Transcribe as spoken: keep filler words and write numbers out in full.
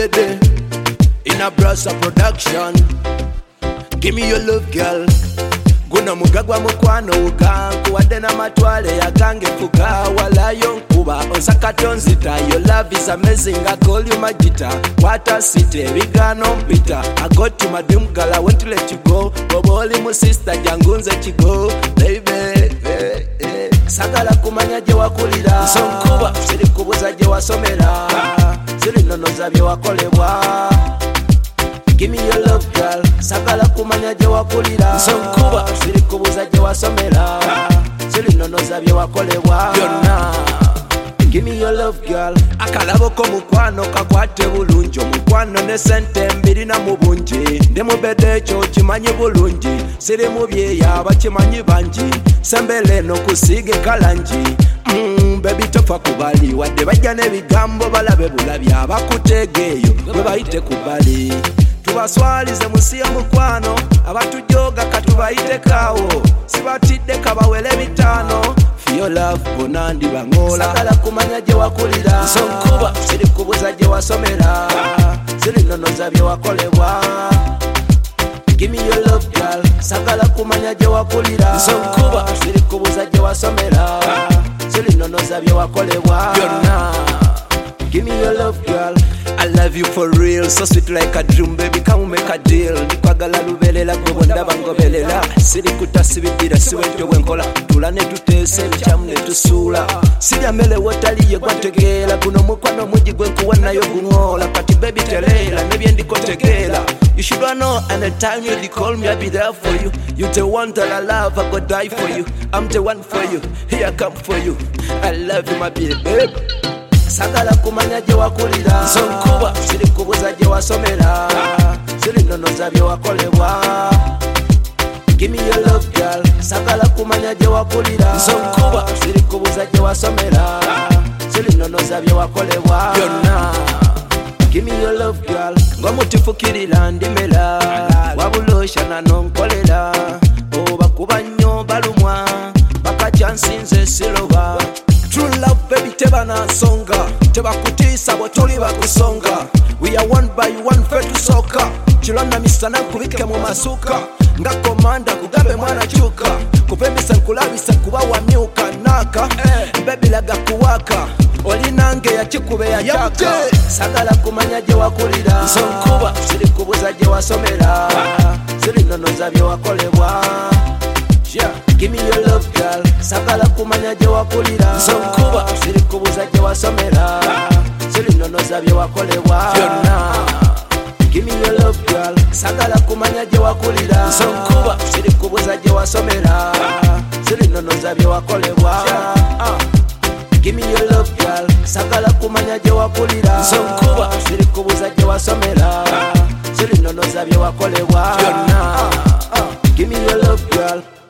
Mubede in a Brasa production. Give me your love, girl. Guna mugagwa mukwano uganku wadena matwale ya gange fuga walayo nkuba onsakato nzita. Your love is amazing, I call you Magita. Water city, vigano mpita. I got to my dream girl, I want to let you go. Boboli mu sister, jangunze chigo. Baby, eh, eh. Sagala kumanya je wakulira sonkuba siri kubuza je wasomera siri nonoza bye wakolebwa. Give me your love, girl. Sagala kumanya je wakulira sonkuba siri kubuza je wasomera siri nonoza bye wakolebwa byonna. Give me your love, girl. Akalabo ko mukwano kakwate bulungi omukwano ne sente mbiri na mubungi ndi mubede ekyo kimanyi bulungi siri mu byeya abakimanyi bangi sembele no kusige kalangi. Mm, baby tofa kubali wadde bajja n'ebigambo balabe bulabi abakutegeeyo bwe bayite kubali tubaswalize musi ya mukwano abatujoga katubayite kawo sibatidde kabawele bitano. Your love bonandi bangola sagala kumanya je wakulira sonkuba siri kubuza je wasomera siri nonoza bye wakolebwa. Give me your love, girl. Sagala kumanya je wakulira sonkuba siri kubuza je wasomera siri nonoza bye wakolebwa byonna. Give me your love, girl. I love you for real, so sweet like a dream, baby. Come make a deal. Nikwagala lubelela gobonda bangobelela. Siri kutasibidira siwento wenkola. Tulane tutese bichamu ne tusula. Siri amele wotali ye gwategela. Guno mukwano muji gwenkuwa nayo gungola. Kati baby telela, nebye ndiko tegela. You should know anytime you call me, I'll be there for you. You the one that I love, I go die for you. I'm the one for you, here I come for you. I love you, my baby. Sagala kumanya je wakulira sonkuba siri kubuza je wasomera siri nonoza bye wakolebwa. Give me your love, girl. Sagala kumanya je wakulira sonkuba siri kubuza je wasomera siri nonoza bye wakolebwa byonna. Give me your love, girl. Ngomutifukirira ndimera wabulosha na nonkolera oba kuba nnyo balumwa bakacyansinze siroba. True love, baby, teba na songa. Teba kutisa, botoli bakusonga. We are one by one, fetu soka. Chilona misana kubike mu masuka. Nga komanda kugabe mwana chuka. Kupemisa nkulabisa kuba wa miuka naka. Eh, baby laga kuwaka. Oli nange ya chikube ya chaka. Sagala kumanya je wakulira sonkuba siri kubuza je wasomera siri nonoza bye wakolebwa. Yeah. Give me your love, girl. Sagala kumanya je wakulira sonkuba siri kubuza je wasomera siri nonoza bye wakolebwa byonna. Give me your love, girl. Sagala kumanya je wakulira sonkuba siri kubuza je wasomera siri nonoza bye wakolebwa. Give me your love, girl. Sagala kumanya je wakulira sonkuba siri kubuza je wasomera siri nonoza bye wakolebwa byonna. Give me your love, girl.